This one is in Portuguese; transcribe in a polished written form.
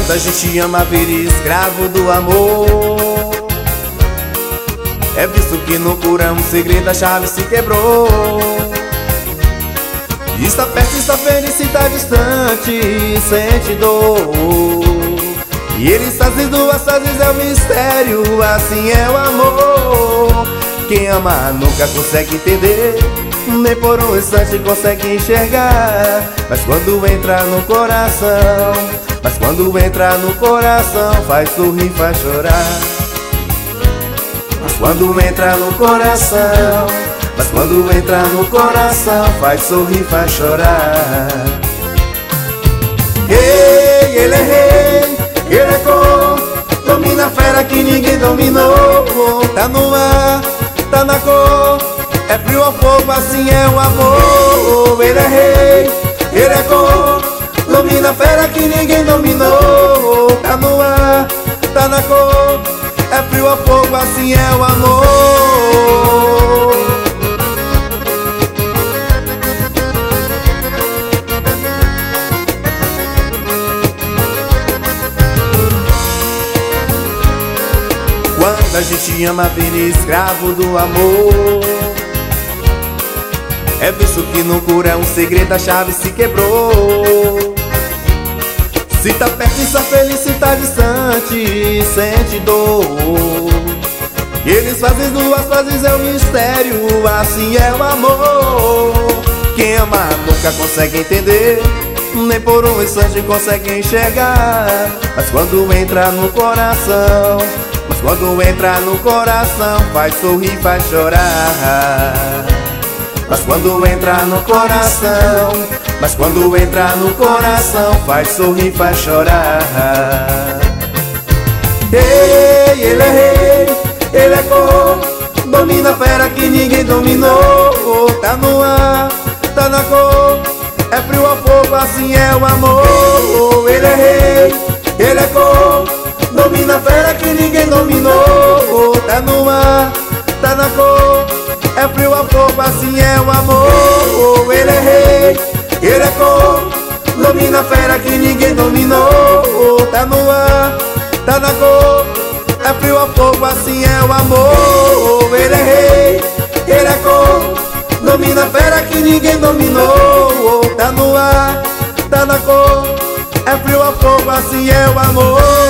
Quando a gente ama, vira escravo do amor. É visto que no porão o segredo, a chave se quebrou. Está perto, está feliz, está distante, sente dor. E ele faz duas fases, é o mistério, assim é o amor. Quem ama nunca consegue entender, nem por um instante consegue enxergar. Mas quando entra no coração, mas quando entra no coração, faz sorrir, faz chorar. Mas quando entra no coração, mas quando entra no coração, faz sorrir, faz chorar. Ei, ele é rei, ele é cor, domina a fera que ninguém dominou. Tá no ar, tá na cor, é frio ou fogo, assim é o amor. Ele é rei, ele é cor, domina a fera que ninguém dominou. Tá no ar, tá na cor, é frio ou fogo, assim é o amor. Quando a gente ama, vira escravo do amor. É visto que no porão um segredo, a chave se quebrou. Se tá perto, está feliz, se tá distante, sente dor. E eles fazem duas fases, é um mistério, assim é o amor. Quem ama nunca consegue entender, nem por um instante consegue enxergar. Mas quando entra no coração, mas quando entra no coração, faz sorrir, faz chorar. Mas quando entra no coração, mas quando entra no coração, faz sorrir, faz chorar. Ei, ele é rei, ele é cor, domina a fera que ninguém dominou. Tá no ar, tá na cor, é frio ou fogo, assim é o amor. Ele é rei, ele é cor, domina a fera que ninguém dominou. Tá no ar, tá na cor, é frio ou fogo, assim é o amor. Ele é rei, ele é cor, domina a fera que ninguém dominou. Tá no ar, tá na cor, é frio ou fogo, assim é o amor. Ele é rei, ele é cor, domina a fera que ninguém dominou. Tá no ar, tá na cor, é frio ou fogo, assim é o amor.